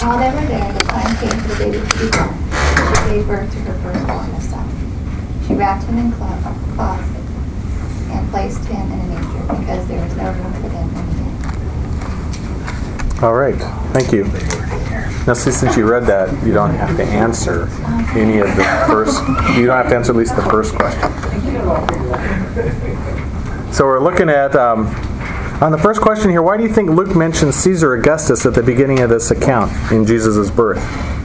While they were there, the time came for the baby to be born. She gave birth to her firstborn, a son. She wrapped him in cloths and placed him in a manger because there was no room for them in the inn. All right. Thank you. Now, see, since you read that, you don't have to answer any of the first. You don't have to answer at least the first question. So we're looking at on the first question here. Why do you think Luke mentions Caesar Augustus at the beginning of this account in Jesus' birth?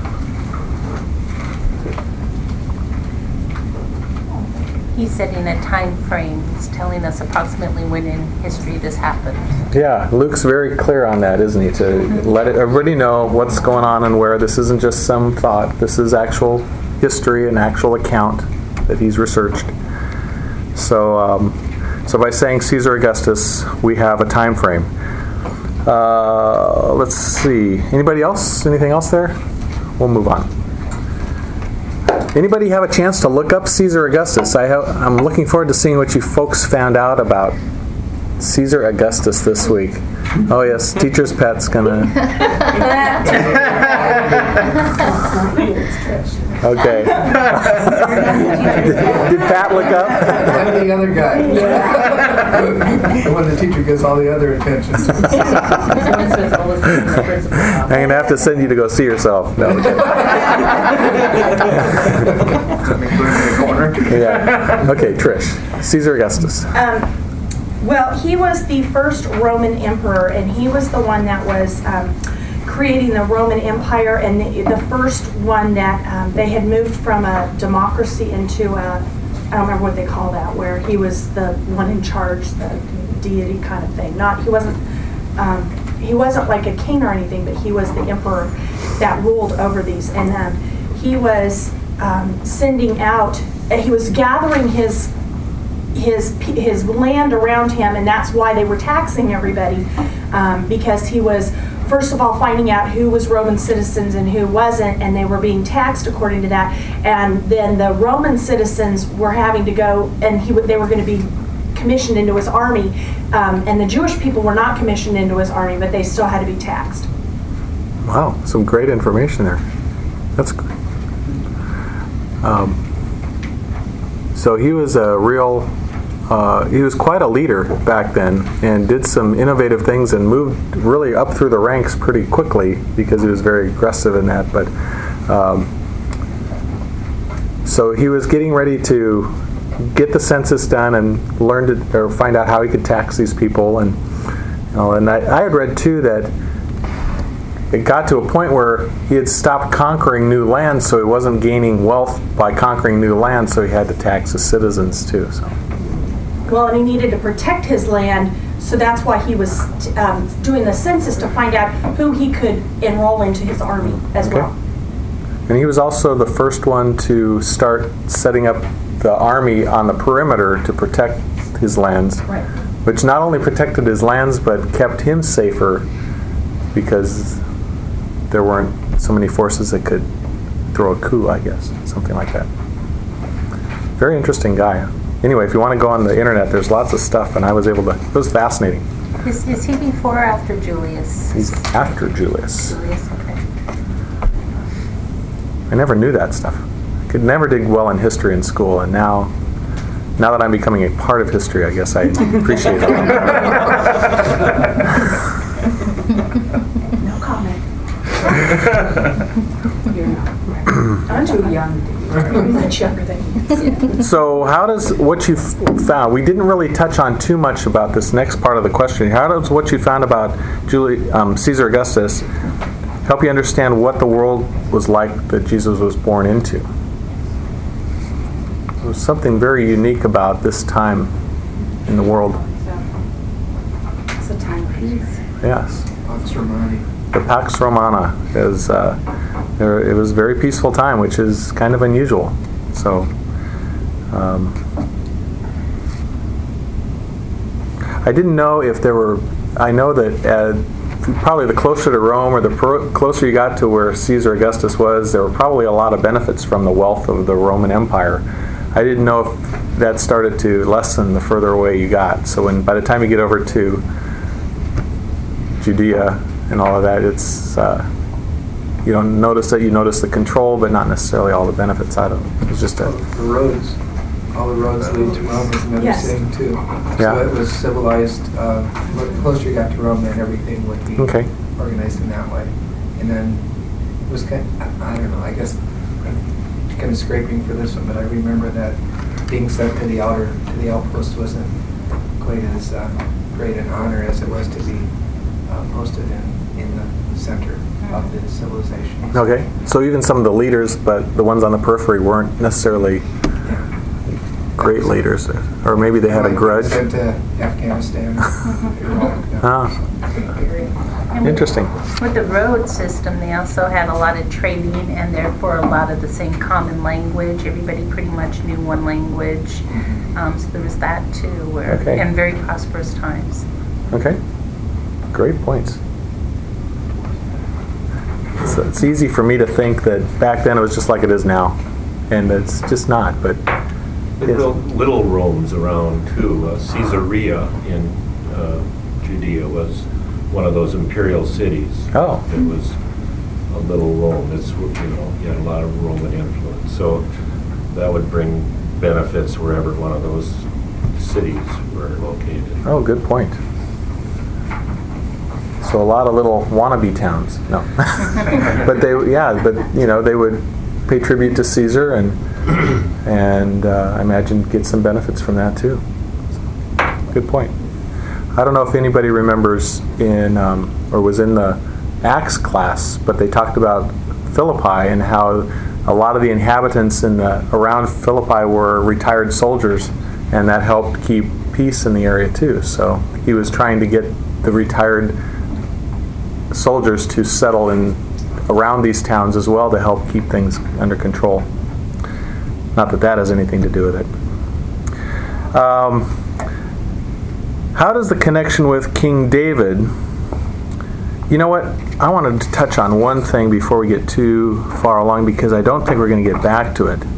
He's setting a time frame. He's telling us approximately when in history this happened. Yeah, Luke's very clear on that, isn't he? To let everybody know what's going on and where. This isn't just some thought. This is actual history, an actual account that he's researched. So, so by saying Caesar Augustus, we have a time frame. Let's see. Anybody else? Anything else there? We'll move on. Anybody have a chance to look up Caesar Augustus? I'm looking forward to seeing what you folks found out about Caesar Augustus this week. Oh yes, teacher's pet's gonna. Okay. Did Pat look up? I'm the other guy. The one the teacher gets all the other attention. I'm gonna have to send you to go see yourself. No, okay. Yeah. Okay, Trish. Caesar Augustus. Well, he was the first Roman emperor, and he was the one that was creating the Roman Empire, and the first one that they had moved from a democracy into a, I don't remember what they call that, where he was the one in charge, the deity kind of thing. He wasn't like a king or anything, but he was the emperor that ruled over these, and he was sending out. He was gathering his land around him, and that's why they were taxing everybody, because he was first of all finding out who was Roman citizens and who wasn't, and they were being taxed according to that. And then the Roman citizens were having to go, and they were going to be commissioned into his army, and the Jewish people were not commissioned into his army, but they still had to be taxed. Wow, some great information there. That's great. So he was a real, he was quite a leader back then, and did some innovative things and moved really up through the ranks pretty quickly because he was very aggressive in that. But so he was getting ready to get the census done and find out how he could tax these people, and I had read too that it got to a point where he had stopped conquering new land, so he wasn't gaining wealth by conquering new land, so he had to tax his citizens too. So. Well, and he needed to protect his land, so that's why he was doing the census to find out who he could enroll into his army as well. And he was also the first one to start setting up the army on the perimeter to protect his lands, right, which not only protected his lands but kept him safer because there weren't so many forces that could throw a coup, I guess, something like that. Very interesting guy. Anyway, if you want to go on the internet, there's lots of stuff, and I was able to. It was fascinating. Is he before or after Julius? He's after Julius. Julius, okay. I never knew that stuff. I could never did well in history in school, and now that I'm becoming a part of history, I guess I appreciate it. No comment. I'm too young. I'm much younger than you. So how does what you found, we didn't really touch on too much about this next part of the question. How does what you found about Caesar Augustus help you understand what the world was like that Jesus was born into? There was something very unique about this time in the world. It's a time of peace. Yes. Pax Romana. The Pax Romana is it was a very peaceful time, which is kind of unusual. So I didn't know if there were. I know that probably the closer to Rome or the closer you got to where Caesar Augustus was, there were probably a lot of benefits from the wealth of the Roman Empire. I didn't know if that started to lessen the further away you got. So by the time you get over to Judea and all of that, it's you don't notice it. You notice the control, but not necessarily all the benefits out of it. It's just The roads, all the roads lead to Rome was another Yes. thing too. Yeah. So it was civilized. The closer you got to Rome, then everything would be Okay. organized in that way. And then it was kind of, I don't know, I guess I'm kind of scraping for this one, but I remember that being sent to the outpost wasn't quite as great an honor as it was to be posted in the center of the civilization. Okay, so even some of the leaders, but the ones on the periphery weren't necessarily Yeah. great leaders, or maybe they had a grudge. Sent to Afghanistan, Iraq. Ah, And interesting. With the road system, they also had a lot of trading and therefore a lot of the same common language. Everybody pretty much knew one language. So there was that too, where, Okay. and very prosperous times. Okay, great points. So it's easy for me to think that back then it was just like it is now, and it's just not. But They yes. built little Romes around too. Caesarea in Judea was one of those imperial cities. Oh. It was a little Rome. It's, you had a lot of Roman influence. So that would bring benefits wherever one of those cities were located. Oh, good point. So a lot of little wannabe towns. No, but they would pay tribute to Caesar and I imagine get some benefits from that too. Good point. I don't know if anybody remembers or was in the Acts class, but they talked about Philippi and how a lot of the inhabitants around Philippi were retired soldiers, and that helped keep peace in the area too. So he was trying to get the retired soldiers to settle around these towns as well to help keep things under control. Not that that has anything to do with it. How does the connection with King David? You know what? I wanted to touch on one thing before we get too far along, because I don't think we're going to get back to it.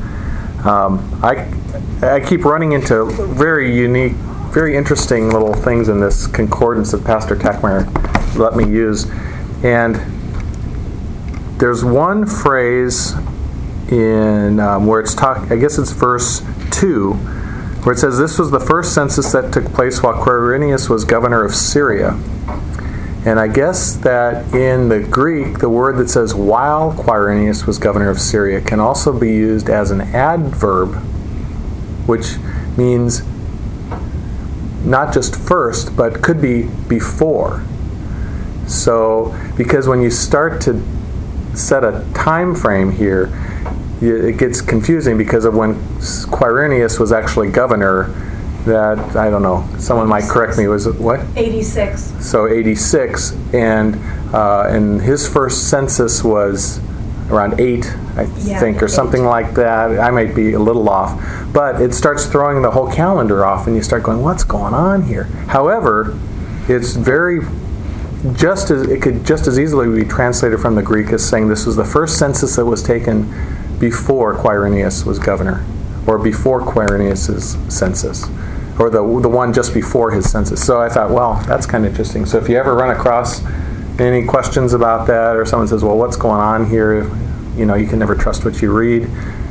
I keep running into very unique, very interesting little things in this concordance that Pastor Tackmeyer let me use. And there's one phrase in where it's I guess it's verse 2, where it says, "This was the first census that took place while Quirinius was governor of Syria." And I guess that in the Greek, the word that says "while Quirinius was governor of Syria" can also be used as an adverb, which means not just first, but could be before. So, because when you start to set a time frame here, it gets confusing because of when Quirinius was actually governor. That, I don't know, someone might correct me, was it what? 86. So 86, and his first census was around 8, I think, or something like that. I might be a little off. But it starts throwing the whole calendar off, and you start going, what's going on here? However, it's it could just as easily be translated from the Greek as saying this was the first census that was taken before Quirinius was governor, or before Quirinius's census, or the one just before his census. So I thought, well, that's kind of interesting. So if you ever run across any questions about that, or someone says, well, what's going on here? You can never trust what you read.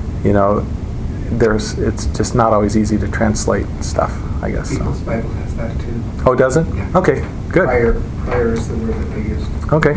It's just not always easy to translate stuff, I guess. So. People's Bible has that too. Oh, does it? Yeah. Okay, good. Prior is the word that they used. Okay.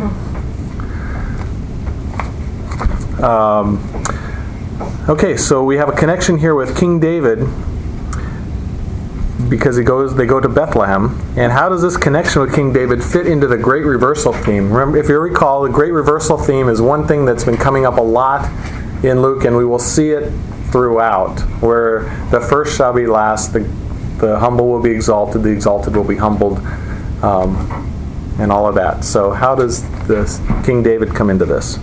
Okay, so we have a connection here with King David because they go to Bethlehem. And how does this connection with King David fit into the Great Reversal theme? Remember, if you recall, the Great Reversal theme is one thing that's been coming up a lot in Luke, and we will see it throughout, where the first shall be last, the humble will be exalted, the exalted will be humbled, and all of that. So how does this King David come into this?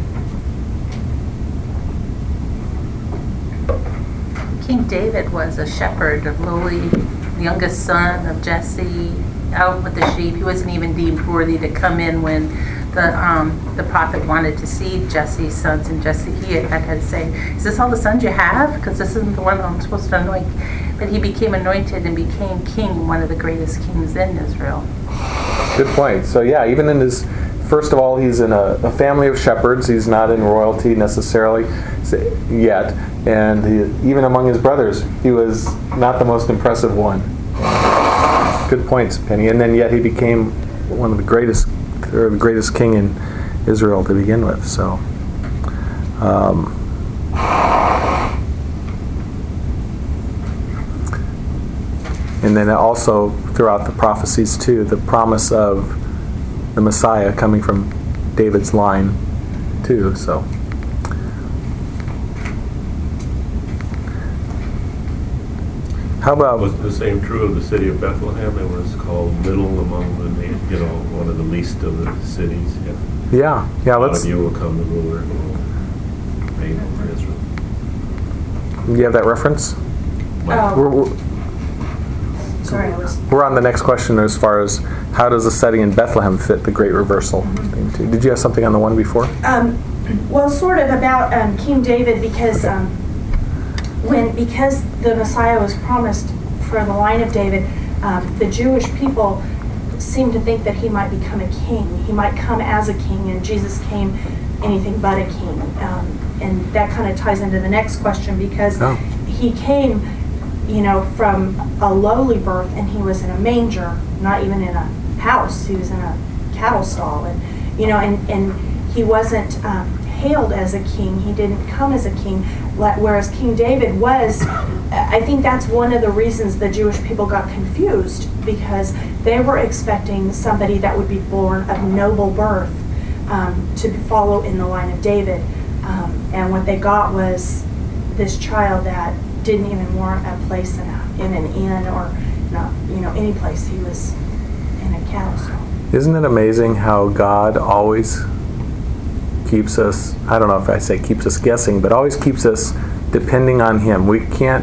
King David was a shepherd, a lowly youngest son of Jesse, out with the sheep. He wasn't even deemed worthy to come in when the prophet wanted to see Jesse's sons, and Jesse, he had to say, "Is this all the sons you have? Because this isn't the one I'm supposed to anoint." But he became anointed and became king, one of the greatest kings in Israel. Good point. So yeah, even in his first of all, he's in a family of shepherds. He's not in royalty necessarily yet. And even among his brothers, he was not the most impressive one. Good points, Penny. And then yet he became one of the greatest king in Israel to begin with. So, and then also throughout the prophecies too, the promise of the Messiah coming from David's line too. So, how about Was the same true of the city of Bethlehem? It was called middle among the, one of the least of the cities. yeah. Out Let's. of you will come the ruler who will reign over Israel. You have that reference? Oh, sorry, I was. We're on the next question as far as how does the setting in Bethlehem fit the Great Reversal thing too. Did you have something on the one before? Well, sort of about King David, because because the Messiah was promised for the line of David, the Jewish people seemed to think that he might become a king. He might come as a king, and Jesus came anything but a king. And that kind of ties into the next question, because he came, from a lowly birth, and he was in a manger, not even in a house. He was in a cattle stall, and he wasn't hailed as a king. He didn't come as a king, whereas King David was. I think that's one of the reasons the Jewish people got confused, because they were expecting somebody that would be born of noble birth to follow in the line of David, and what they got was this child that didn't even warrant a place in an inn or not, any place. He was in a cattle stall. Isn't it amazing how God always keeps us, I don't know if I say keeps us guessing, but always keeps us depending on Him. We can't,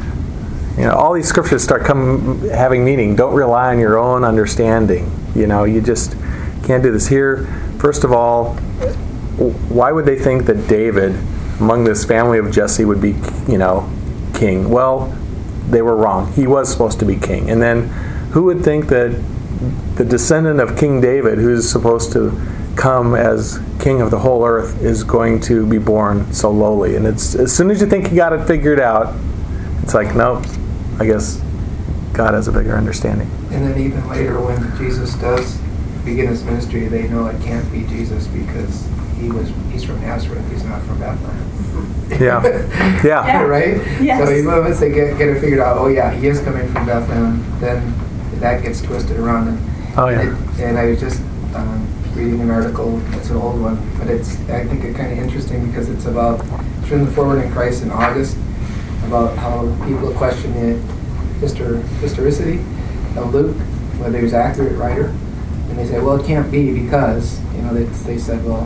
all these scriptures start having meaning. Don't rely on your own understanding. You just can't do this. Here, first of all, why would they think that David, among this family of Jesse, would be, king? Well, they were wrong. He was supposed to be king. And then who would think that the descendant of King David, who's supposed to come as king of the whole earth, is going to be born so lowly? And it's as soon as you think you got it figured out, it's like, nope, I guess God has a bigger understanding. And then even later when Jesus does begin his ministry, they know it can't be Jesus because he's from Nazareth, he's not from Bethlehem. Yeah. Right? Yes. So even once they get it figured out, he is coming from Bethlehem, then that gets twisted around. And I was just reading an article, it's an old one, but I think it's kind of interesting because it's from the Forward in Christ in August, about how people question the historicity of Luke, whether he was an accurate writer. And they say, well, it can't be because, they said, well,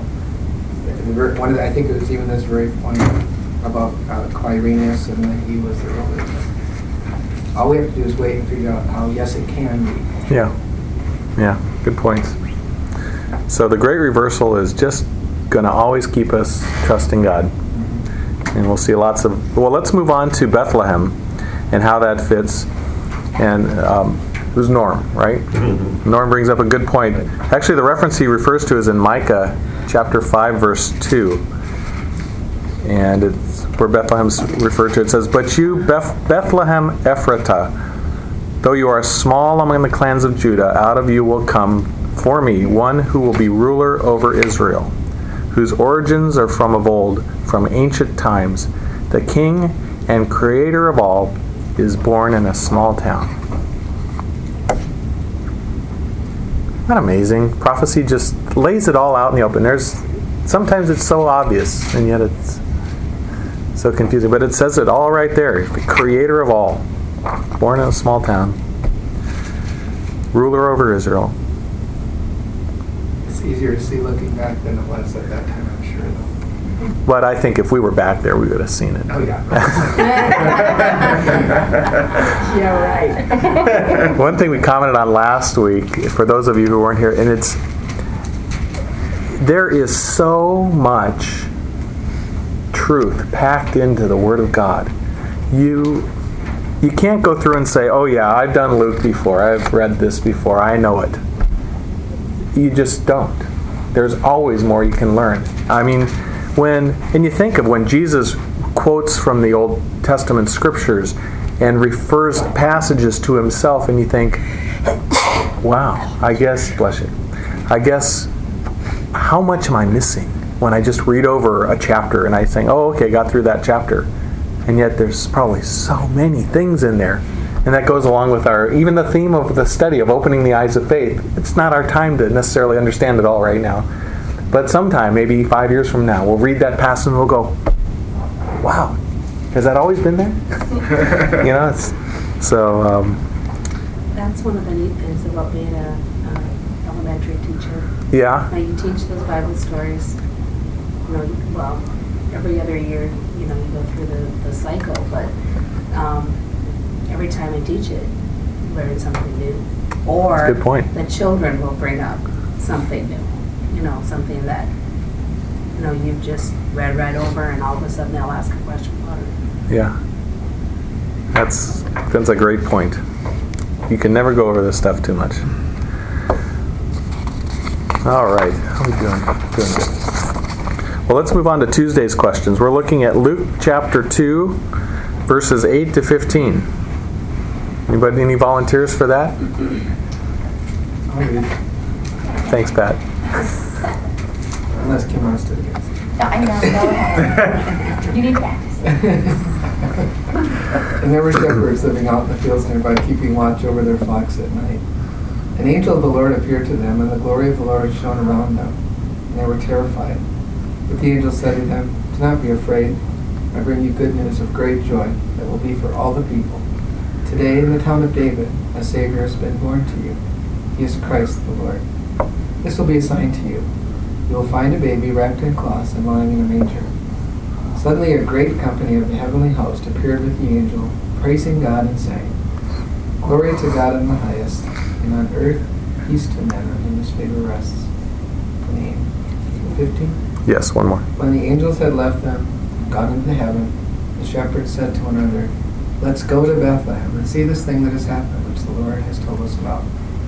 I think it was even this very point about Quirinius and that he was the ruler. All we have to do is wait and figure out how, yes, it can be. Yeah, good points. So the Great Reversal is just going to always keep us trusting God. And we'll see lots of... Well, let's move on to Bethlehem and how that fits. And who's Norm, right? Mm-hmm. Norm brings up a good point. Actually, the reference he refers to is in Micah chapter 5, verse 2. And it's where Bethlehem's referred to. It says, "But you, Bethlehem Ephratah, though you are small among the clans of Judah, out of you will come for me one who will be ruler over Israel, whose origins are from of old, from ancient times. The King and Creator of all is born in a small town." Isn't that amazing? Prophecy just lays it all out in the open. Sometimes it's so obvious, and yet it's so confusing. But it says it all right there. The Creator of all, born in a small town, ruler over Israel. It's easier to see looking back than it was at that time, I'm sure, though. But I think if we were back there, we would have seen it. Oh, yeah. Yeah, right. One thing we commented on last week, for those of you who weren't here, and there is so much truth packed into the Word of God. You can't go through and say, oh yeah, I've done Luke before, I've read this before, I know it. You just don't. There's always more you can learn. I mean, and you think of when Jesus quotes from the Old Testament scriptures and refers passages to himself, and you think, wow, I guess, bless you, I guess, how much am I missing when I just read over a chapter and I think, oh, okay, got through that chapter. And yet there's probably so many things in there. And that goes along with even the theme of the study of opening the eyes of faith. It's not our time to necessarily understand it all right now. But sometime, maybe 5 years from now, we'll read that passage and we'll go, wow, has that always been there? That's one of the neat things about being a elementary teacher. Yeah. Now you teach those Bible stories, every other year, you go through the cycle, but every time I teach it, learn something new. Or That's a good point. the children will bring up something new, something that, you've just read right over, and all of a sudden they'll ask a question about it. Yeah. That's a great point. You can never go over this stuff too much. All right. How are we doing? Doing good. Well, let's move on to Tuesday's questions. We're looking at Luke chapter 2, verses 8 to 15. Any volunteers for that? I'll read. Thanks, Pat. Unless Kim wants to again. No, I know, go ahead. You need practice. And there were shepherds living out in the fields nearby, keeping watch over their flocks at night. An angel of the Lord appeared to them, and the glory of the Lord shone around them, and they were terrified. But the angel said to them, "Do not be afraid. I bring you good news of great joy that will be for all the people. Today in the town of David, a Savior has been born to you. He is Christ the Lord. This will be a sign to you. You will find a baby wrapped in cloths and lying in a manger." Suddenly a great company of the heavenly host appeared with the angel, praising God and saying, "Glory to God in the highest, and on earth peace to men on whom his favor rests." 15. Yes, one more. When the angels had left them, gone into heaven, the shepherds said to one another, "Let's go to Bethlehem and see this thing that has happened, which the Lord has told us about."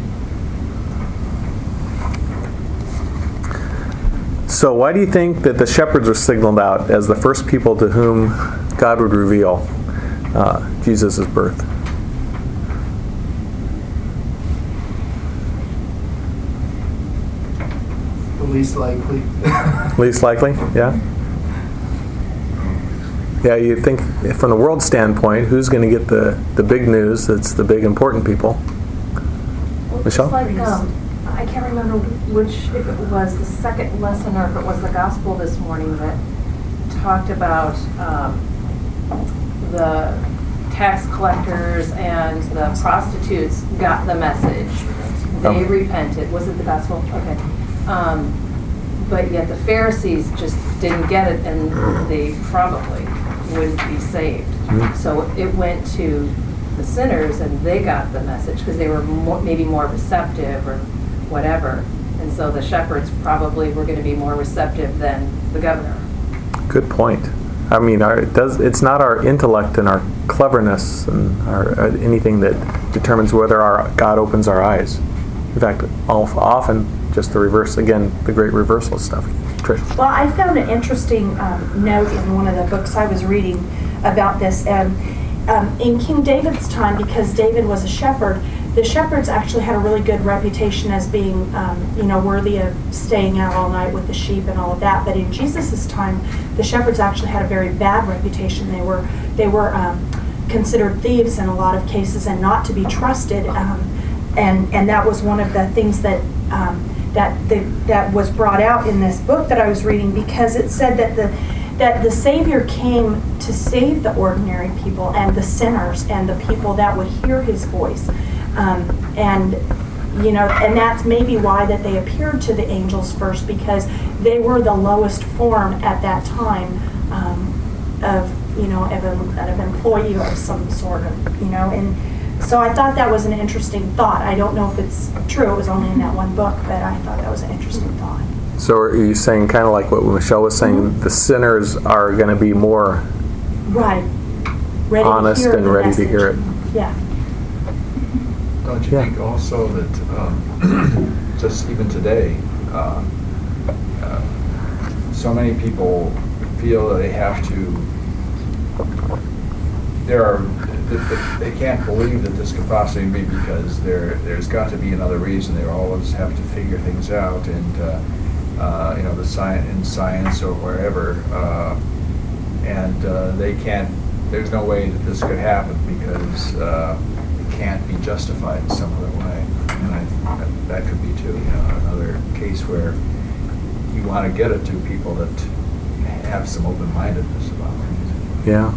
So why do you think that the shepherds were signaled out as the first people to whom God would reveal Jesus' birth? The least likely. Least likely, yeah? Yeah, you think from the world standpoint, who's going to get the big news? That's the big important people. Michelle? It's like, I can't remember if it was the second lesson or if it was the gospel this morning that talked about the tax collectors and the prostitutes got the message. They repented. Was it the gospel? Okay. But yet the Pharisees just didn't get it, and they probably wouldn't be saved. So it went to the sinners, and they got the message because they were maybe more receptive or whatever. And so the shepherds probably were going to be more receptive than the governor. Good point. I mean, it's not our intellect and our cleverness and anything that determines whether God opens our eyes. In fact, often just the reverse. Again, the great reversal stuff. Trish. Well, I found an interesting note in one of the books I was reading about this. And in King David's time, because David was a shepherd, the shepherds actually had a really good reputation as being, worthy of staying out all night with the sheep and all of that. But in Jesus' time, the shepherds actually had a very bad reputation. They were considered thieves in a lot of cases and not to be trusted. And that was one of the things that was brought out in this book that I was reading, because it said that the Savior came to save the ordinary people and the sinners and the people that would hear his voice. And that's maybe why that they appeared to the angels first, because they were the lowest form at that time of an employee of some sort of, and so I thought that was an interesting thought. I don't know if it's true. It was only in that one book, but I thought that was an interesting thought. So are you saying kind of like what Michelle was saying, the sinners are going to be more ready honest to hear and the ready message. to hear it? Yeah. Don't you think also that just even today, so many people feel that they have to, they can't believe that this could possibly be because there's got to be another reason. They always have to figure things out, and the science or wherever, and they can't. There's no way that this could happen because it can't be justified in some other way. And that could be too, another case where you want to get it to people that have some open-mindedness about things. Yeah.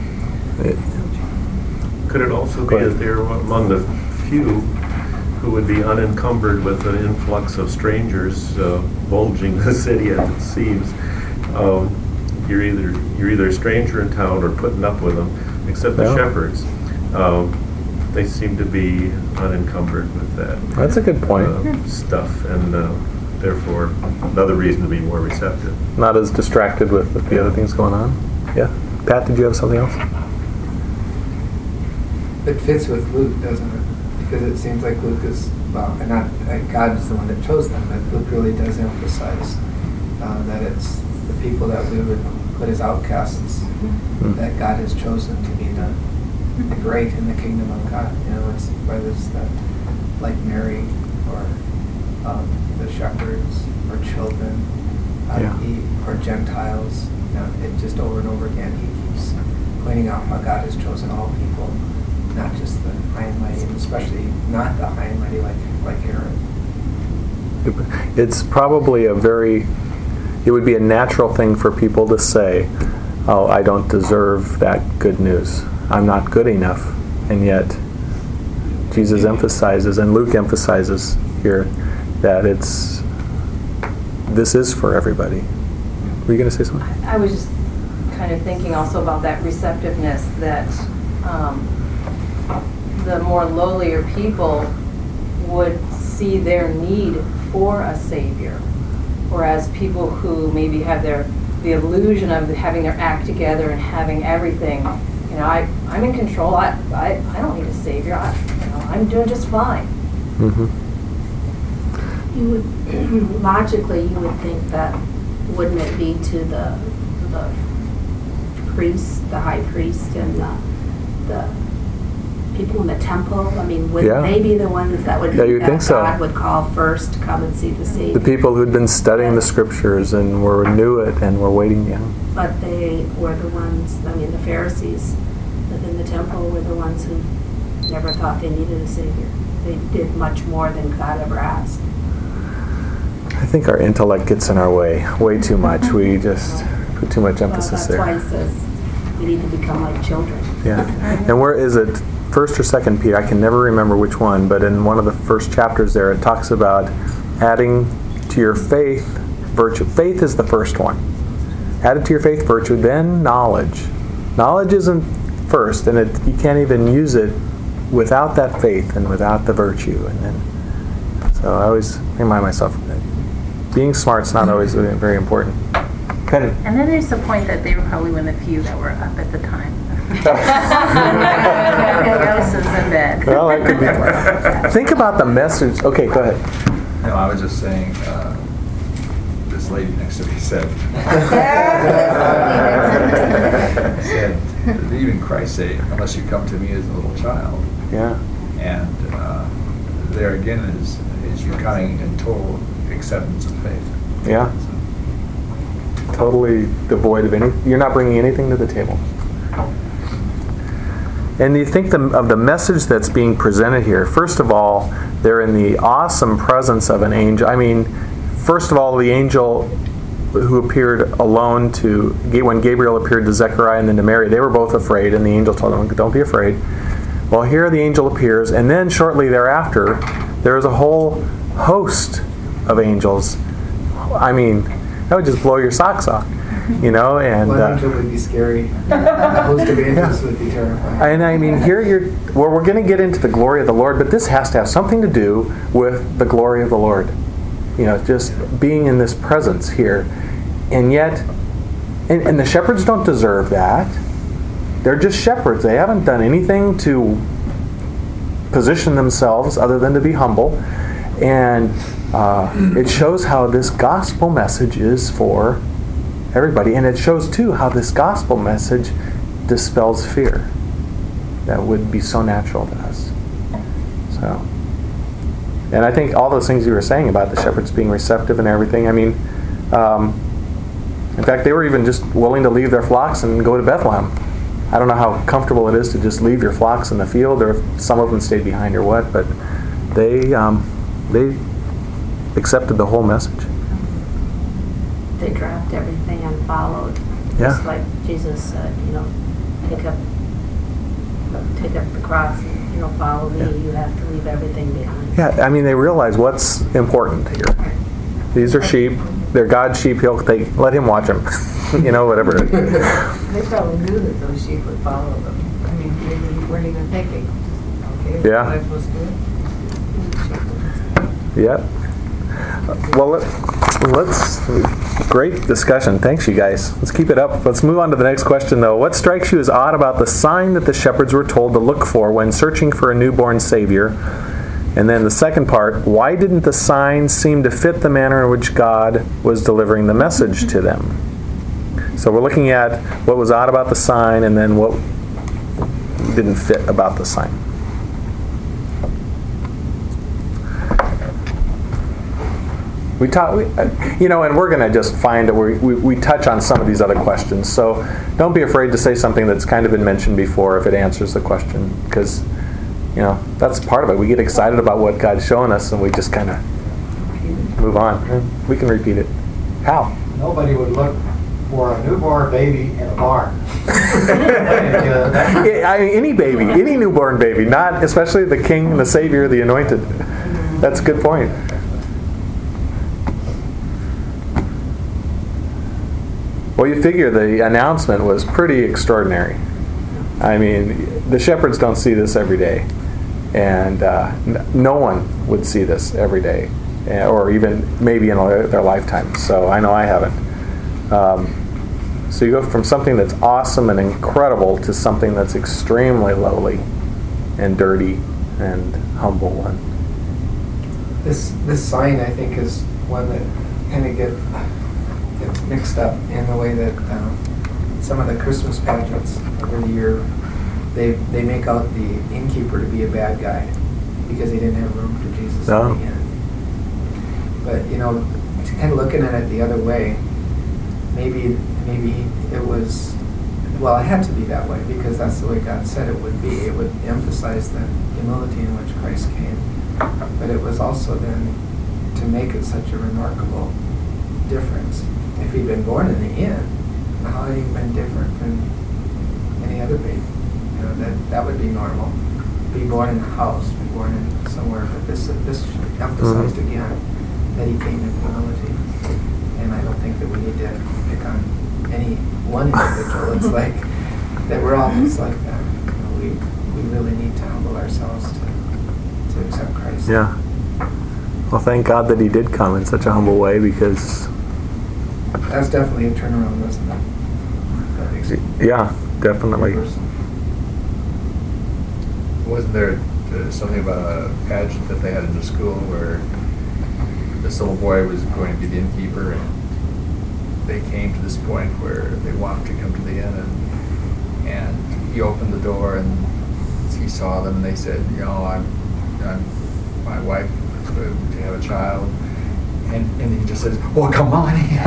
Could it also Go be ahead. that they're among the few who would be unencumbered with an influx of strangers bulging the city as it seems? You're either a stranger in town or putting up with them, except the Yeah. shepherds. They seem to be unencumbered with that. That's a good point. Stuff, and therefore another reason to be more receptive. Not as distracted with the other things going on. Yeah. Pat, did you have something else? It fits with Luke, doesn't it? Because it seems like Luke is, well, and not like God is the one that chose them, but Luke really does emphasize that it's the people that we would put as outcasts that God has chosen to be the great in the kingdom of God. It's whether it's like Mary or the shepherds or children or Gentiles. It just over and over again he keeps pointing out how God has chosen all people, not just the high and mighty, and especially not the high and mighty like Aaron. It's probably it would be a natural thing for people to say, oh, I don't deserve that good news. I'm not good enough. And yet, Jesus emphasizes, and Luke emphasizes here, that this is for everybody. Were you going to say something? I was just kind of thinking also about that receptiveness that the more lowlier people would see their need for a savior, whereas people who maybe have the illusion of having their act together and having everything, I'm in control. I don't need a savior. I'm doing just fine. Mm-hmm. You would, logically, you would think that, wouldn't it be to the priest, the high priest, and the people in the temple? I mean, wouldn't they be the ones that would you'd think so. God would call first to come and see the Savior? The people who'd been studying the scriptures and knew it and were waiting. But they were the ones, the Pharisees within the temple were the ones who never thought they needed a Savior. They did much more than God ever asked. I think our intellect gets in our way too much. We just put too much emphasis there. That's why he says we need to become like children. Yeah. And where is it? 1st or 2nd Peter? I can never remember which one, but in one of the first chapters there, it talks about adding to your faith virtue. Faith is the first one. Added to your faith virtue, then knowledge. Knowledge isn't first, and you can't even use it without that faith and without the virtue. And then, so I always remind myself that being smart's not always very important. Penny. And then there's the point that they were probably one of the few that were up at the time. Everybody else is in bed. Well, that could be. Think about the message. Okay, go ahead. No, I was just saying, this lady next to me said, even Christ said, unless you come to me as a little child. Yeah. And there again is your coming in total acceptance of faith. Yeah. Totally devoid of you're not bringing anything to the table. And you think of the message that's being presented here. First of all, they're in the awesome presence of an angel. I mean, first of all, the angel who appeared alone when Gabriel appeared to Zechariah and then to Mary, they were both afraid, and the angel told them, don't be afraid. Well, here the angel appears, and then shortly thereafter, there is a whole host of angels. I mean, that would just blow your socks off, and One angel would be scary. A host of angels would be terrifying. And I mean, here we're going to get into the glory of the Lord, but this has to have something to do with the glory of the Lord. Just being in this presence here. And yet, and the shepherds don't deserve that. They're just shepherds. They haven't done anything to position themselves other than to be humble. And it shows how this gospel message is for everybody, and it shows too how this gospel message dispels fear that would be so natural to us. So, and I think all those things you were saying about the shepherds being receptive and everything, I mean, in fact, they were even just willing to leave their flocks and go to Bethlehem. I don't know how comfortable it is to just leave your flocks in the field, or if some of them stayed behind or what, but they accepted the whole message. They dropped everything and followed. Yeah. Just like Jesus said, pick up the cross and, follow me. Yeah. You have to leave everything behind. Yeah, I mean, they realize what's important here. These are sheep. They're God's sheep. Let him watch them. Whatever. They probably knew that those sheep would follow them. I mean, they weren't even thinking, okay, Yeah. what am I supposed to do? Yep. Well, let's great discussion. Thanks, you guys. Let's keep it up. Let's move on to the next question, though. What strikes you as odd about the sign that the shepherds were told to look for when searching for a newborn Savior? And then the second part, why didn't the sign seem to fit the manner in which God was delivering the message to them? So we're looking at what was odd about the sign and then what didn't fit about the sign. We talk, and we're going to just find that we touch on some of these other questions. So don't be afraid to say something that's kind of been mentioned before if it answers the question, because that's part of it. We get excited about what God's showing us, and we just kind of move on. We can repeat it. How? Nobody would look for a newborn baby in a barn. Any baby, any newborn baby, not especially the King, the Savior, the Anointed. That's a good point. Well, you figure the announcement was pretty extraordinary. I mean, the shepherds don't see this every day. And no one would see this every day, or even maybe in their lifetime. So I know I haven't. So you go from something that's awesome and incredible to something that's extremely lowly and dirty and humble. And This sign, I think, is one that kind of gets mixed up in the way that some of the Christmas pageants over the year, they make out the innkeeper to be a bad guy because he didn't have room for Jesus No. in the inn. But kind of looking at it the other way, maybe it was, well, it had to be that way because that's the way God said it would be. It would emphasize the humility in which Christ came, but it was also then to make it such a remarkable difference. If he'd been born in the inn, how had he been different than any other baby? That would be normal. Be born in a house, be born in somewhere, but this emphasized again that he came in humility. And I don't think that we need to pick on any one individual. It's like that we're all just like that. We really need to humble ourselves to accept Christ. yeah. Well, thank God that he did come in such a humble way, because That's definitely a turnaround, wasn't it? That makes it yeah, definitely. personal. Wasn't there something about a pageant that they had in the school where this little boy was going to be the innkeeper, and they came to this point where they wanted to come to the inn, and he opened the door and he saw them, and they said, I'm my wife to have a child. And he just says, well, come on in.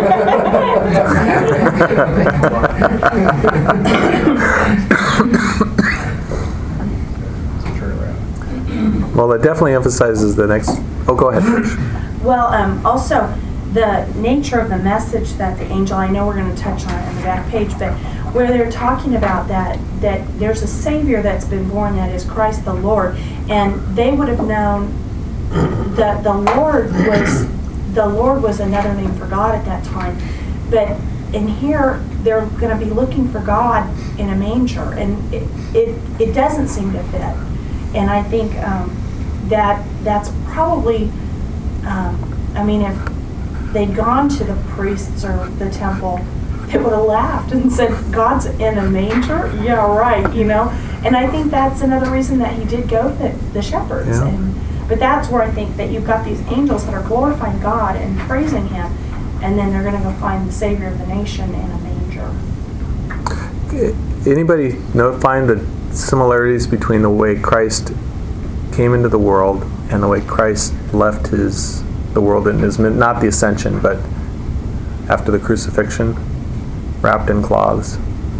Well, it definitely emphasizes the next. Oh, go ahead, Trish. Well, also, the nature of the message that the angel, I know we're going to touch on it on the back page, but where they're talking about that there's a Savior that's been born, that is Christ the Lord, and they would have known that the Lord was another name for God at that time. But in here, they're going to be looking for God in a manger, and it doesn't seem to fit. And I think that's probably, if they'd gone to the priests or the temple, they would have laughed and said, God's in a manger? Yeah, right, And I think that's another reason that he did go to the shepherds. Yeah. And But that's where I think that you've got these angels that are glorifying God and praising Him, and then they're going to go find the Savior of the nation in a manger. Anybody find the similarities between the way Christ came into the world and the way Christ left the world in his, not the ascension, but after the crucifixion, wrapped in cloths,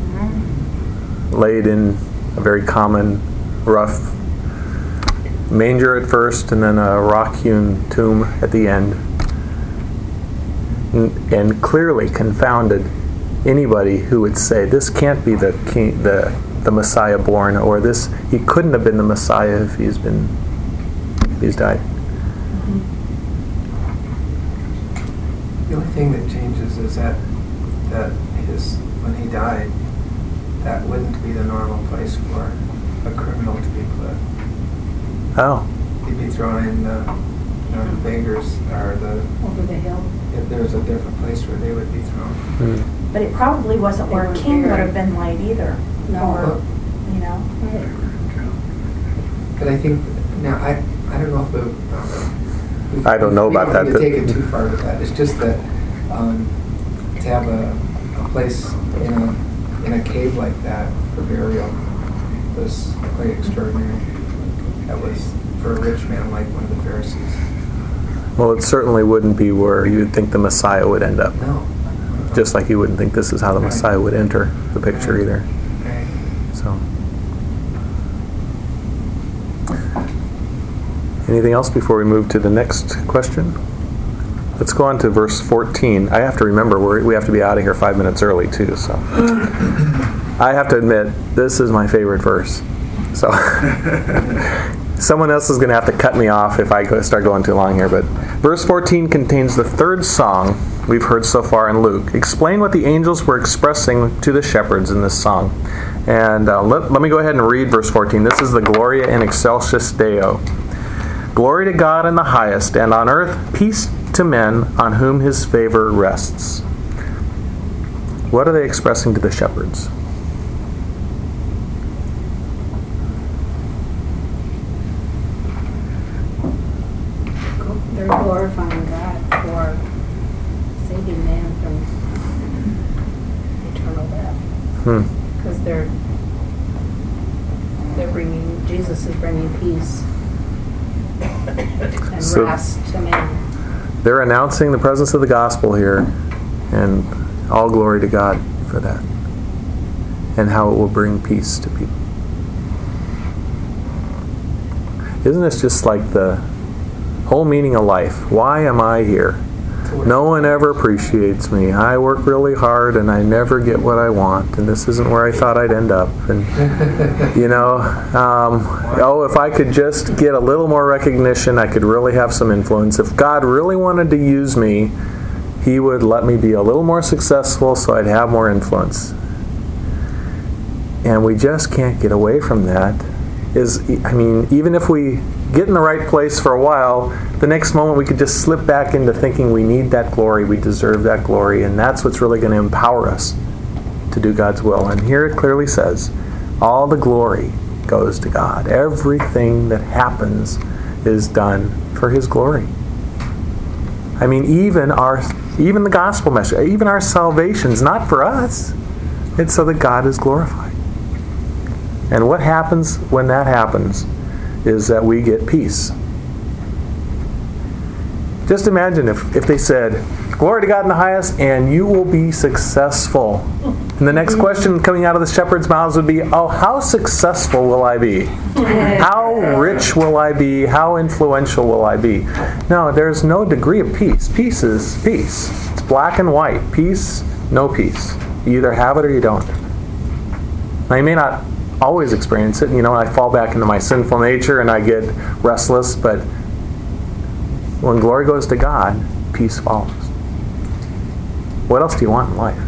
laid in a very common, rough manger at first, and then a rock-hewn tomb at the end, and clearly confounded anybody who would say this can't be the king, the Messiah born, or he couldn't have been the Messiah if he's died. The only thing that changes is that when he died, that wouldn't be the normal place for a criminal to be put. Oh. He'd be thrown in the beggars, or Over the hill. if there's a different place where they would be thrown. But it probably wasn't where a king would have been laid either. No. Or, But I think, now, I don't know if I don't know about that, We but- don't need to take it too far with that. It's just that to have a place in a cave like that for burial was quite extraordinary. That was for a rich man like one of the Pharisees. Well, it certainly wouldn't be where you would think the Messiah would end up. No. Just like you wouldn't think this is how the Right. Messiah would enter the picture either. Right. So, anything else before we move to the next question? Let's go on to verse 14. I have to remember we have to be out of here 5 minutes early too. So, I have to admit this is my favorite verse. So, someone else is going to have to cut me off if I start going too long here. But verse 14 contains the third song we've heard so far in Luke. Explain what the angels were expressing to the shepherds in this song. And let me go ahead and read verse 14. This is the Gloria in Excelsis Deo. Glory to God in the highest, and on earth peace to men on whom his favor rests. What are they expressing to the shepherds? They're glorifying God for saving man from eternal death. Because they're bringing, Jesus is bringing peace and So- rest to man. They're announcing the presence of the gospel here, and all glory to God for that, and how it will bring peace to people. Isn't this just like the whole meaning of life? Why am I here? No one ever appreciates me. I work really hard and I never get what I want, and this isn't where I thought I'd end up. And if I could just get a little more recognition, I could really have some influence. If God really wanted to use me, He would let me be a little more successful so I'd have more influence. And we just can't get away from that. Even if we get in the right place for a while, the next moment we could just slip back into thinking we need that glory, we deserve that glory, and that's what's really going to empower us to do God's will. And here it clearly says, all the glory goes to God. Everything that happens is done for His glory. Even the gospel message, even our salvation's not for us. It's so that God is glorified. And what happens when that happens is that we get peace. Just imagine if they said, glory to God in the highest, and you will be successful. And the next question coming out of the shepherds' mouths would be, oh, how successful will I be? How rich will I be? How influential will I be? No, there's no degree of peace. Peace is peace. It's black and white. Peace, no peace. You either have it or you don't. Now, you may not always experience it. I fall back into my sinful nature and I get restless, but when glory goes to God, peace follows. What else do you want in life?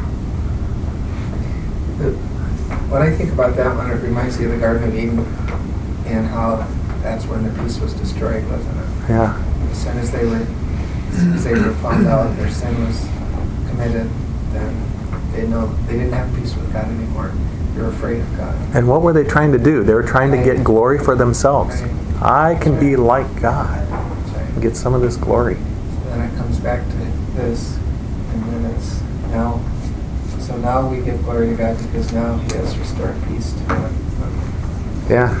When I think about that one, it reminds me of the Garden of Eden and how that's when the peace was destroyed, wasn't it? Yeah. As soon as they were found out their sin was committed, then they didn't have peace with God anymore. They were afraid of God. And what were they trying to do? They were trying to get glory for themselves. Right. I can be like God and get some of this glory. And then it comes back to this, and then it's now. So now we give glory to God because now He has restored peace to us. Yeah.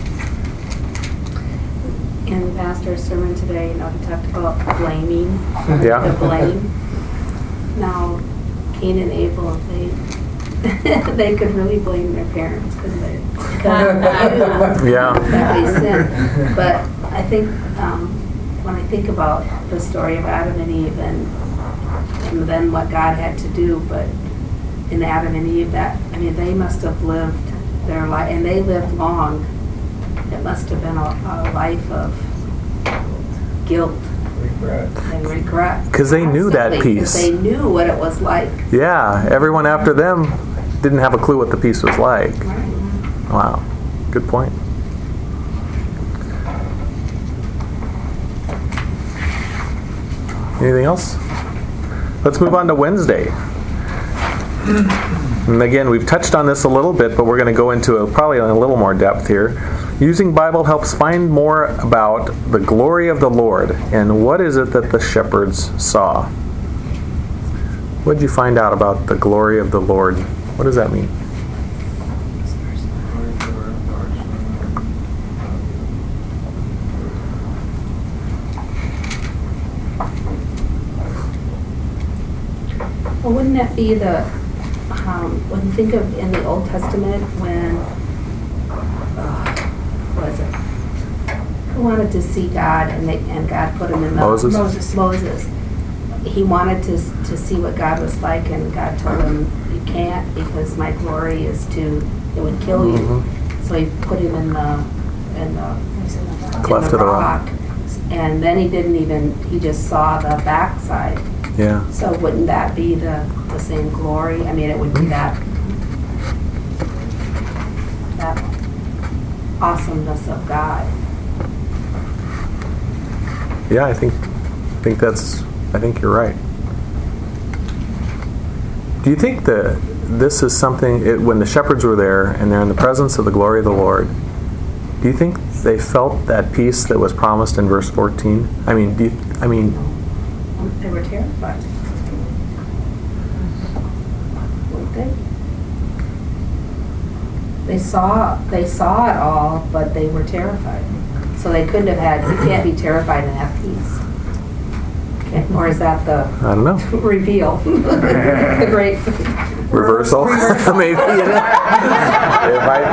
In Pastor's sermon today, he talked about blaming. Yeah. The blame. Now, Cain and Abel, they could really blame their parents, couldn't they? Yeah. That they sinned. But I think when I think about the story of Adam and Eve and then what God had to do, but in Adam and Eve, they must have lived their life, and they lived long. It must have been a life of guilt and regret. Because they knew that Constantly, 'cause peace. they knew what it was like. Yeah, everyone after them didn't have a clue what the peace was like. Right. Wow, good point. Anything else? Let's move on to Wednesday. And again, we've touched on this a little bit, but we're going to go into probably a little more depth here. Using Bible helps find more about the glory of the Lord and what is it that the shepherds saw. What did you find out about the glory of the Lord? What does that mean? Well, wouldn't that be when you think of in the Old Testament when, what is it? Who wanted to see God and God put him in the... Moses. He wanted to see what God was like, and God told him, you can't because my glory it would kill you. Mm-hmm. So he put him in the Cleft of the rock. And then he just saw the backside. Yeah. So wouldn't that be the same glory? I mean, it would be that awesomeness of God. Yeah, I think you're right. Do you think that this is something, when the shepherds were there and they're in the presence of the glory of the Lord, do you think they felt that peace that was promised in verse 14? They were terrified. Weren't they? They saw it all, but they were terrified. So they couldn't have you can't be terrified and have peace. Or is that the I don't know. reveal? The great Reversal? Maybe. It might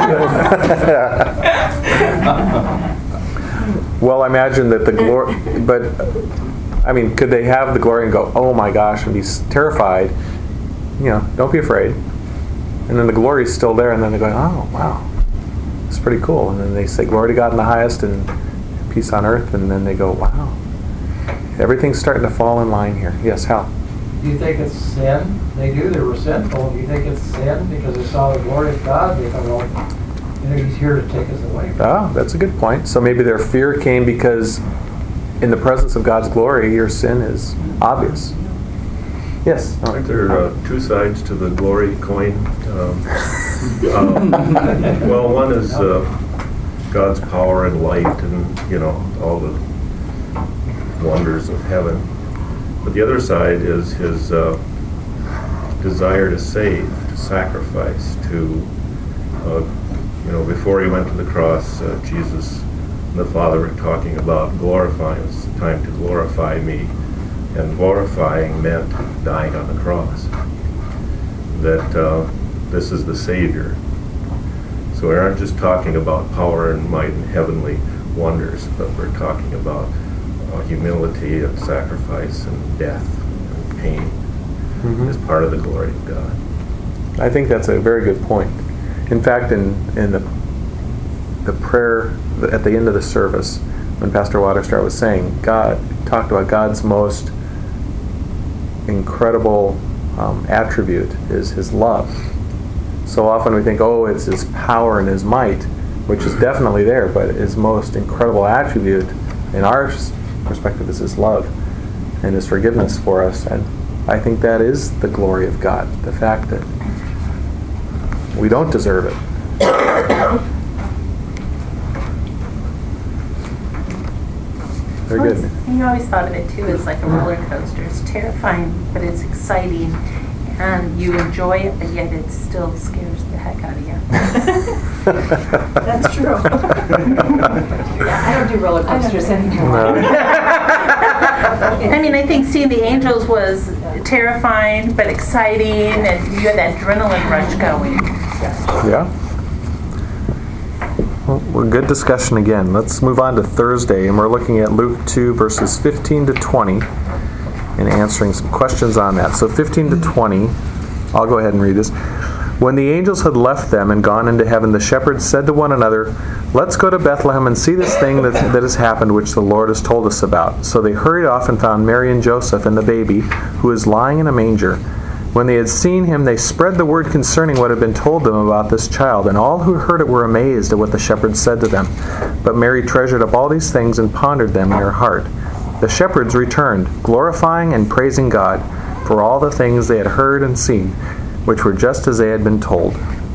be. Well, I imagine that the glory, but could they have the glory and go, oh my gosh, and be terrified? Don't be afraid. And then the glory is still there, and then they're going, oh wow, it's pretty cool. And then they say, glory to God in the highest and peace on earth, and then they go, wow, everything's starting to fall in line here. Yes, Hal? Do you think it's sin? They were sinful. Do you think it's sin because they saw the glory of God? They thought, well, He's here to take us away. Oh, that's a good point. So maybe their fear came because in the presence of God's glory, your sin is obvious. Yes? I think there are two sides to the glory coin. Well, one is God's power and light and, all the wonders of heaven. But the other side is His desire to save, to sacrifice, to, before He went to the cross, Jesus and the Father were talking about glorifying. It's time to glorify me. And glorifying meant dying on the cross. That this is the Savior. So we aren't just talking about power and might and heavenly wonders, but we're talking about humility and sacrifice and death and pain as part of the glory of God. I think that's a very good point. In fact, in the prayer at the end of the service, when Pastor Waterstar was saying, God talked about God's most incredible attribute is His love. So often we think, oh, it's His power and His might, which is definitely there, but His most incredible attribute in our perspective is His love and His forgiveness for us. And I think that is the glory of God, the fact that we don't deserve it. They're good. You always thought of it too as like a roller coaster. It's terrifying, but it's exciting, and you enjoy it, but yet it still scares the heck out of you. That's true. Yeah, I don't do roller coasters anymore. I mean, I think seeing the angels was terrifying, but exciting, and you had that adrenaline rush going. Yeah. Well, good discussion again. Let's move on to Thursday, and we're looking at Luke 2, verses 15 to 20, and answering some questions on that. So 15 to 20, I'll go ahead and read this. When the angels had left them and gone into heaven, the shepherds said to one another, "Let's go to Bethlehem and see this thing that has happened, which the Lord has told us about." So they hurried off and found Mary and Joseph and the baby, who was lying in a manger. When they had seen him, they spread the word concerning what had been told them about this child, and all who heard it were amazed at what the shepherds said to them. But Mary treasured up all these things and pondered them in her heart. The shepherds returned, glorifying and praising God for all the things they had heard and seen, which were just as they had been told.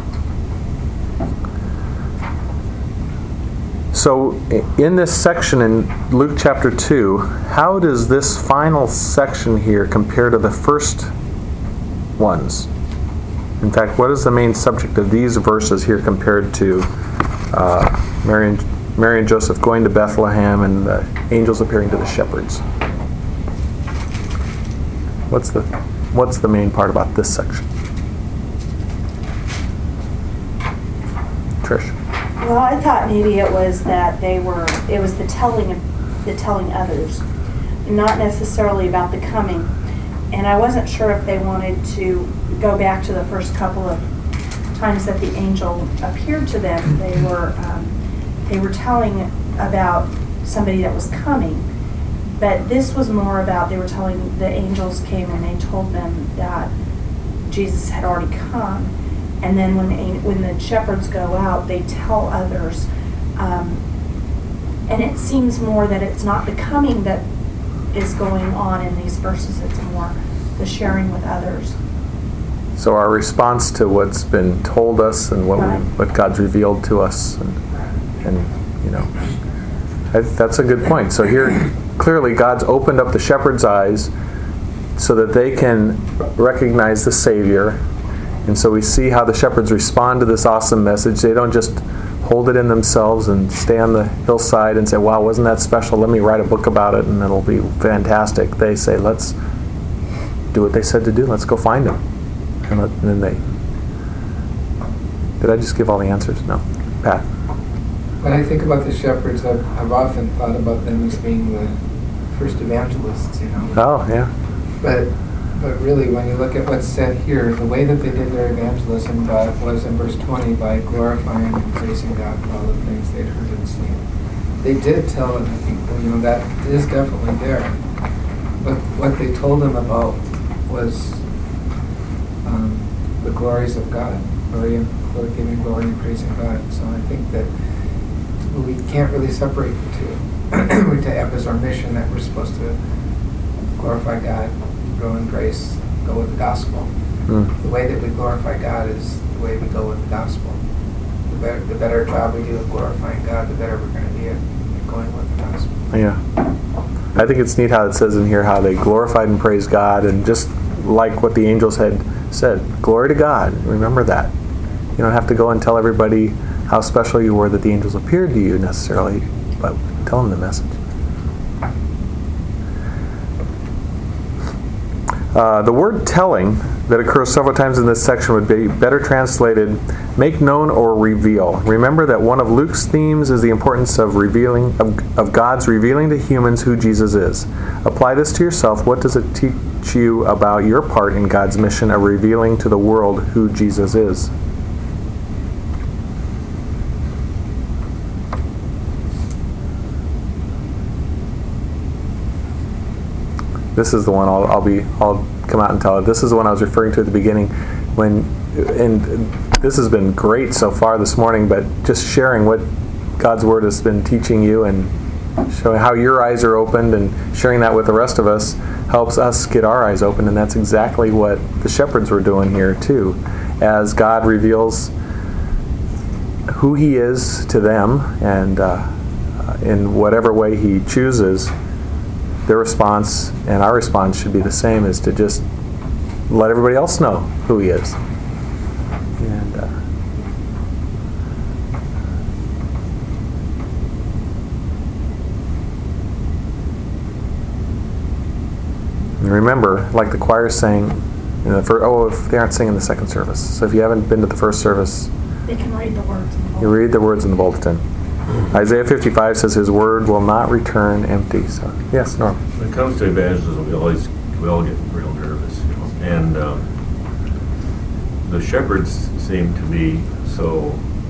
So in this section in Luke chapter 2, how does this final section here compare to the first ones? In fact, what is the main subject of these verses here compared to Mary and Joseph going to Bethlehem and the angels appearing to the shepherds? What's the main part about this section? Trish. Well, I thought maybe it was that it was the telling others, not necessarily about the coming. And I wasn't sure if they wanted to go back to the first couple of times that the angel appeared to them. They were telling about somebody that was coming, but this was more about they were telling the angels came and they told them that Jesus had already come. And then when the shepherds go out, they tell others. And it seems more that it's not the coming that is going on in these verses. It's more the sharing with others. So our response to what's been told us and what God's revealed to us, and you know, that's a good point. So here, clearly, God's opened up the shepherds' eyes so that they can recognize the Savior. And so we see how the shepherds respond to this awesome message. They don't just hold it in themselves and stay on the hillside and say, "Wow, wasn't that special? Let me write a book about it and it'll be fantastic." They say, "Let's do what they said to do. Let's go find him." And then they... Did I just give all the answers? No. Pat? When I think about the shepherds, I've often thought about them as being the first evangelists, you know. Oh, yeah. But really, when you look at what's said here, the way that they did their evangelism was in verse 20 by glorifying and praising God for all the things they'd heard and seen. They did tell the people, you know, that is definitely there. But what they told them about was the glories of God, giving glory and praising God. So I think that we can't really separate the two. We have as our mission that we're supposed to glorify God, grow in grace, go with the gospel. The way that we glorify God is the way we go with the gospel. The better job we do of glorifying God, the better we're going to be at going with the gospel. Yeah. I think it's neat how it says in here how they glorified and praised God, and just like what the angels had said, glory to God. Remember that. You don't have to go and tell everybody how special you were that the angels appeared to you necessarily, but tell them the message. The word telling that occurs several times in this section would be better translated make known or reveal. Remember that one of Luke's themes is the importance of God's revealing to humans who Jesus is. Apply this to yourself. What does it teach you about your part in God's mission of revealing to the world who Jesus is? This is the one I'll come out and tell it. This is the one I was referring to at the beginning, and this has been great so far this morning, but just sharing what God's Word has been teaching you and showing how your eyes are opened and sharing that with the rest of us helps us get our eyes open, and that's exactly what the shepherds were doing here too. As God reveals who He is to them, and in whatever way He chooses, their response and our response should be the same, is to just let everybody else know who he is. And remember, like the choir sang, if they aren't singing the second service. So if you haven't been to the first service, They can read the words. in the you bulletin. read the words in the bulletin. Isaiah 55 says his word will not return empty. So yes, Norm. When it comes to evangelism, we all get real nervous, and the shepherds seem to be so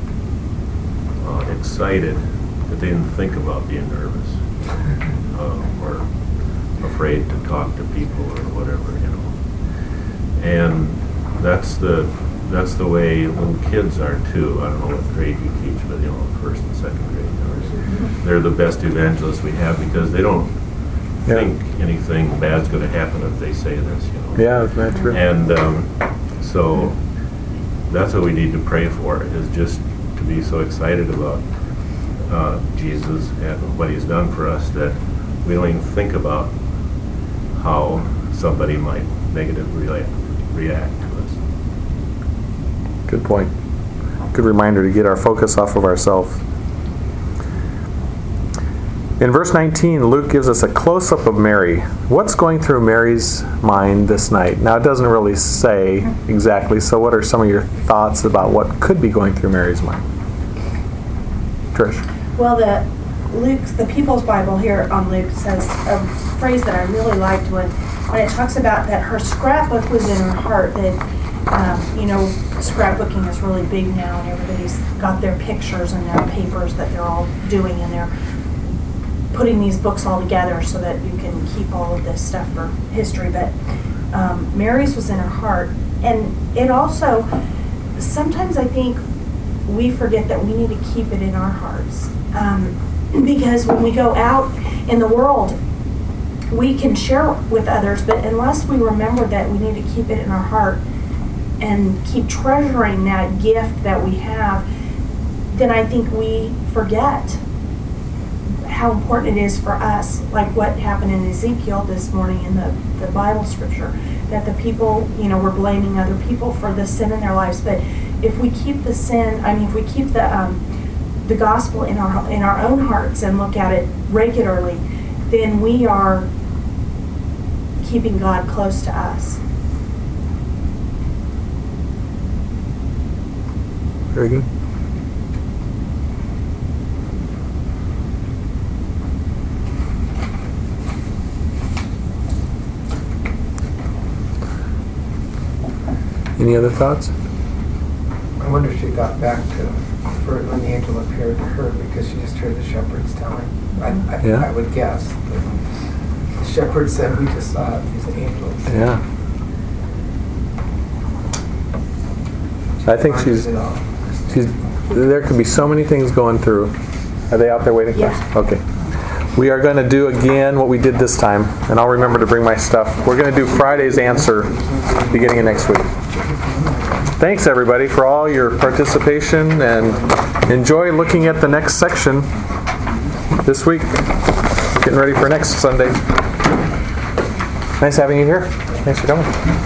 excited that they didn't think about being nervous or afraid to talk to people or whatever, And that's the way little kids are too. I don't know what grade you teach, but first and second grade. They're the best evangelists we have because they don't think anything bad's going to happen if they say this. Yeah, that's very true. And so that's what we need to pray for, is just to be so excited about Jesus and what he's done for us that we don't even think about how somebody might negatively react to us. Good point. Good reminder to get our focus off of ourselves. In verse 19, Luke gives us a close-up of Mary. What's going through Mary's mind this night? Now, it doesn't really say exactly, so what are some of your thoughts about what could be going through Mary's mind? Trish? Well, the People's Bible here on Luke says a phrase that I really liked when it talks about that her scrapbook was in her heart, that scrapbooking is really big now, and everybody's got their pictures and their papers that they're all doing, and they're putting these books all together so that you can keep all of this stuff for history. But Mary's was in her heart, and it also, sometimes I think we forget that we need to keep it in our hearts, because when we go out in the world, we can share with others, but unless we remember that we need to keep it in our heart and keep treasuring that gift that we have, then I think we forget how important it is for us, like what happened in Ezekiel this morning in the Bible scripture, that the people, were blaming other people for the sin in their lives. But if we keep the gospel in our own hearts and look at it regularly, then we are keeping God close to us. Very good. Any other thoughts? I wonder if she got back to when the angel appeared to her, because she just heard the shepherds telling. I would guess. The shepherds said, we just saw these angels. Yeah. I think she's there could be so many things going through. Are they out there waiting for us? Okay. We are going to do again what we did this time, and I'll remember to bring my stuff. We're going to do Friday's answer beginning of next week. Thanks, everybody, for all your participation, and enjoy looking at the next section this week. Getting ready for next Sunday. Nice having you here. Thanks for coming.